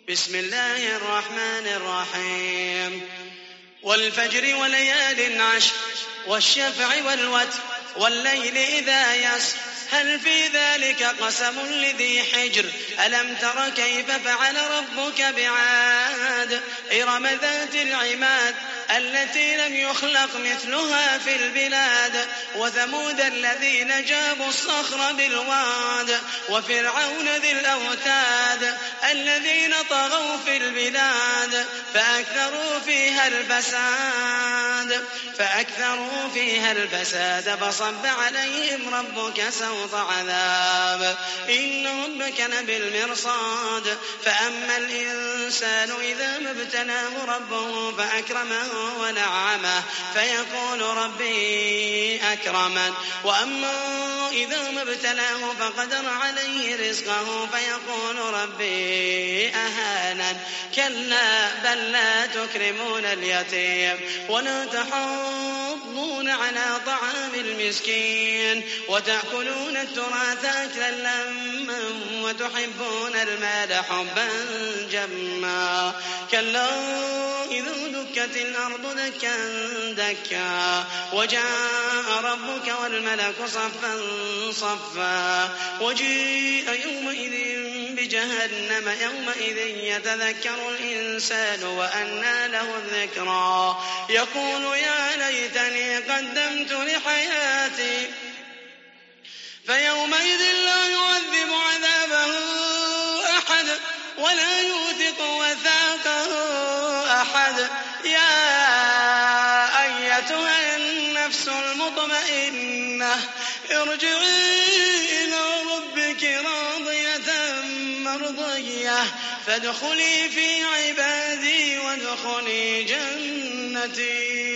بسم الله الرحمن الرحيم والفجر وليال عشر والشفع والوتر والليل إذا يسر هل في ذلك قسم لذي حجر ألم تر كيف فعل ربك بعاد إرم ذات العماد التي لم يخلق مثلها في البلاد وثمود الذين جابوا الصخر بالواد وفرعون ذي الأوتاد الذين طغوا في البلاد فأكثروا فيها الفساد فصب عليهم ربك سوط عذاب إن ربك لبالمرصاد فأما الإنسان إذا ما ابتلاه ربه فأكرمه ونعمه فيقول ربي أكرمن وأما إذا ما ابتلاه فقدر عليه رزقه فيقول ربي أهانن كلا بل لا تكرمون اليتيم ولا تحاضون على طعام المسكين وتأكلون التراث أكلا لما وتحبون المال حبا جما كلا إذا دكت الأرض دكا دكا وجاء ربك والملك صفا صفا وجيء يومئذ بجهنم يومئذ يتذكر الإنسان وأنى له الذكرى يقول يا ليتني قدمت لحياتي فيومئذ لا يعذب عذابه أحد ولا يوثق وثاقه أحد يا أيتها النفس المطمئنة ارجعي إلى ربك راضية مرضية فادخلي في عبادي وادخلي جنتي.